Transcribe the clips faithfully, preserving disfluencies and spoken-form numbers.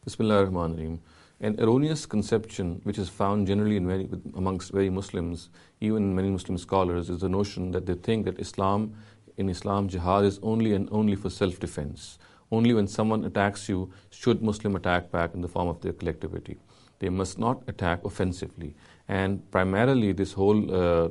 Bismillah ar-Rahman ar-Rahim. An erroneous conception which is found generally in many, amongst very Muslims, even many Muslim scholars, is the notion that they think that Islam, in Islam, jihad is only and only for self-defense. Only when someone attacks you should Muslim attack back in the form of their collectivity. They must not attack offensively. And primarily this whole uh, uh,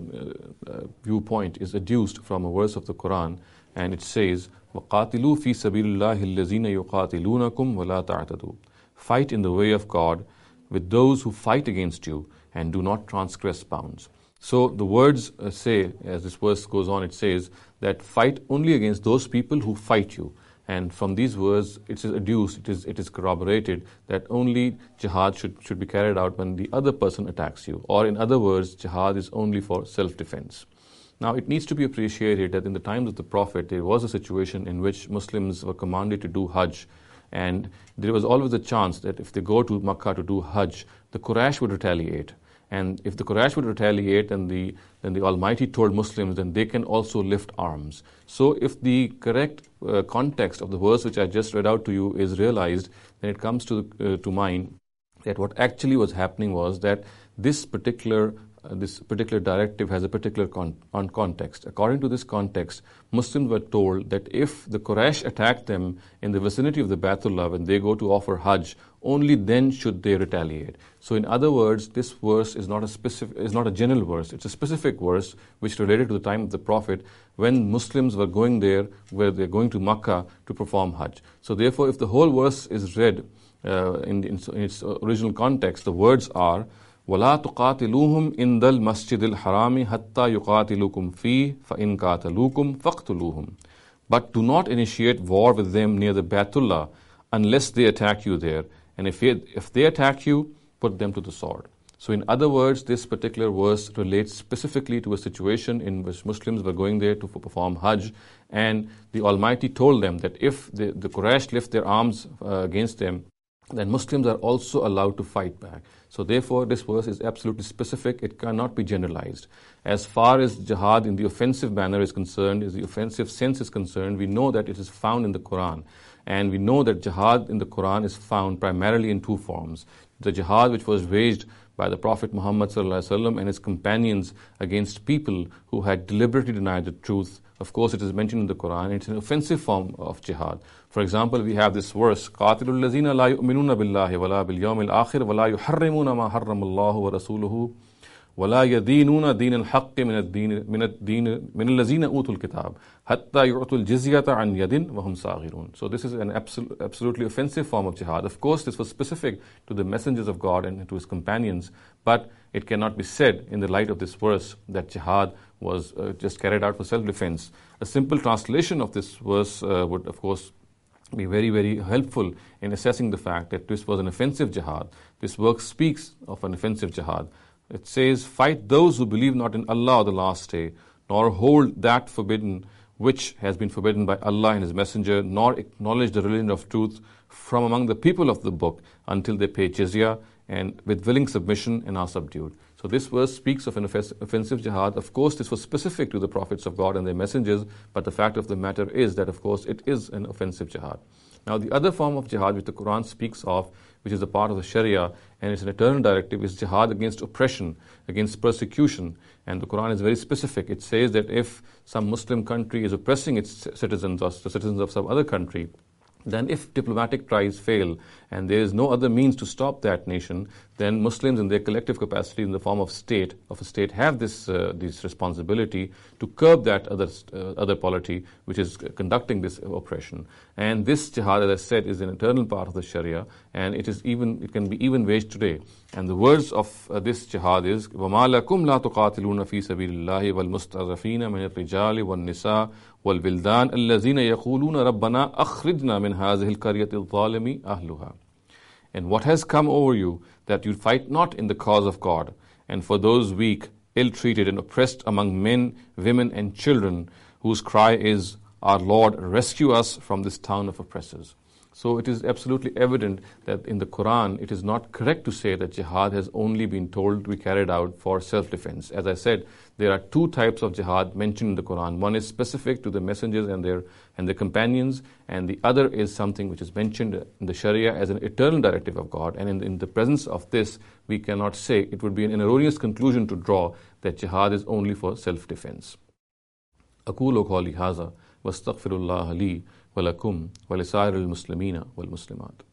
viewpoint is adduced from a verse of the Quran, and it says, وَقَاتِلُوا فِي سَبِيلِ اللَّهِ الَّذِينَ يُقَاتِلُونَكُمْ وَلَا تَعْتَدُوا. Fight in the way of God with those who fight against you, and do not transgress bounds. So the words uh, say, as this verse goes on, it says that fight only against those people who fight you. And from these words, it is adduced, it is, it is corroborated that only jihad should, should be carried out when the other person attacks you. Or in other words, jihad is only for self-defense. Now, it needs to be appreciated that in the times of the Prophet, there was a situation in which Muslims were commanded to do Hajj. And there was always a chance that if they go to Makkah to do Hajj, the Quraysh would retaliate. And if the Quraysh would retaliate, then the, then the Almighty told Muslims, then they can also lift arms. So if the correct uh, context of the verse which I just read out to you is realized, then it comes to, uh, to mind that what actually was happening was that this particular Uh, this particular directive has a particular con- on context. According to this context, Muslims were told that if the Quraysh attack them in the vicinity of the Baytullah when they go to offer Hajj, only then should they retaliate. So in other words, this verse is not a specific, is not a general verse. It's a specific verse which related to the time of the Prophet when Muslims were going there, where they're going to Makkah to perform Hajj. So therefore, if the whole verse is read uh, in, in, in its original context, the words are, وَلَا تُقَاتِلُوهُمْ إِنْدَ الْمَسْجِدِ الْحَرَامِ حَتَّى يُقَاتِلُوكُمْ فِيهِ فَإِنْ قَاتَلُوكُمْ فَاقْتُلُوهُمْ. But do not initiate war with them near the Baytullah unless they attack you there. And if, it, if they attack you, put them to the sword. So in other words, this particular verse relates specifically to a situation in which Muslims were going there to perform Hajj, and the Almighty told them that if the, the Quraysh lift their arms uh, against them, then Muslims are also allowed to fight back. So therefore, this verse is absolutely specific. It cannot be generalized. As far as jihad in the offensive manner is concerned, as the offensive sense is concerned, we know that it is found in the Quran. And we know that jihad in the Quran is found primarily in two forms. The jihad which was waged by the Prophet Muhammad sallallahu alaihi wasallam and his companions against people who had deliberately denied the truth. Of course, it is mentioned in the Quran. It's an offensive form of jihad. For example, we have this verse, قَاتِلُوا الَّذِينَ لَا يُؤْمِنُونَ بِاللَّهِ وَلَا بِالْيَوْمِ الْآخِرِ وَلَا يُحَرِّمُونَ مَا حَرَّمَ اللَّهُ وَرَسُولُهُ وَلَا يَدِينُونَ دِينَ الْحَقِّ مِنَ الدِّينِ مِنَ الدِّينِ مِنَ الَّذِينَ أُوتُوا الْكِتَابَ حَتَّى يُعْطُوا الْجِزْيَةَ عَنْ يَدٍ وَهُمْ صَاغِرُونَ. So this is an absolute, absolutely offensive form of jihad. Of course, this was specific to the messengers of God and to his companions, but it cannot be said in the light of this verse that jihad was uh, just carried out for self-defense. A simple translation of this verse uh, would, of course, be very, very helpful in assessing the fact that this was an offensive jihad. This work speaks of an offensive jihad. It says, fight those who believe not in Allah or the last day, nor hold that forbidden which has been forbidden by Allah and His Messenger, nor acknowledge the religion of truth from among the people of the book until they pay jizya and with willing submission and are subdued. So this verse speaks of an offensive jihad. Of course, this was specific to the prophets of God and their messengers, but the fact of the matter is that, of course, it is an offensive jihad. Now, the other form of jihad which the Quran speaks of, which is a part of the Sharia, and it's an eternal directive, is jihad against oppression, against persecution. And the Quran is very specific. It says that if some Muslim country is oppressing its citizens or the citizens of some other country, then if diplomatic tries fail and there is no other means to stop that nation, then Muslims in their collective capacity in the form of state, of a state, have this, uh, this responsibility to curb that other, uh, other polity which is conducting this oppression. And this jihad, as I said, is an eternal part of the Sharia, and it is even, it can be even waged today. And the words of uh, this jihad is, وَمَا لَكُمْ لَا تُقَاتِلُونَ فِي سَبِيلِ اللَّهِ وَالْمُسْتَضْعَفِينَ مِنَ الرِّجَالِ وَالنِّسَاءِ وَالْوِلْدَانِ الَّذِينَ يَقُولُونَ رَبَّنَا أَخْرِجْنَا مِنْ هَذِهِ الْقَرْيَةِ الظَّالِمِ أَهْلُهَا. And what has come over you, that you fight not in the cause of God, and for those weak, ill-treated and oppressed among men, women and children, whose cry is, our Lord, rescue us from this town of oppressors. So it is absolutely evident that in the Quran, it is not correct to say that jihad has only been told to be carried out for self-defense. As I said, there are two types of jihad mentioned in the Quran. One is specific to the messengers and their and their companions, and the other is something which is mentioned in the Sharia as an eternal directive of God. And in, in the presence of this, we cannot say, it would be an erroneous conclusion to draw that jihad is only for self-defense. أقول قولي هذا واستغفر الله لي ولكم ولسائر المسلمين والمسلمات.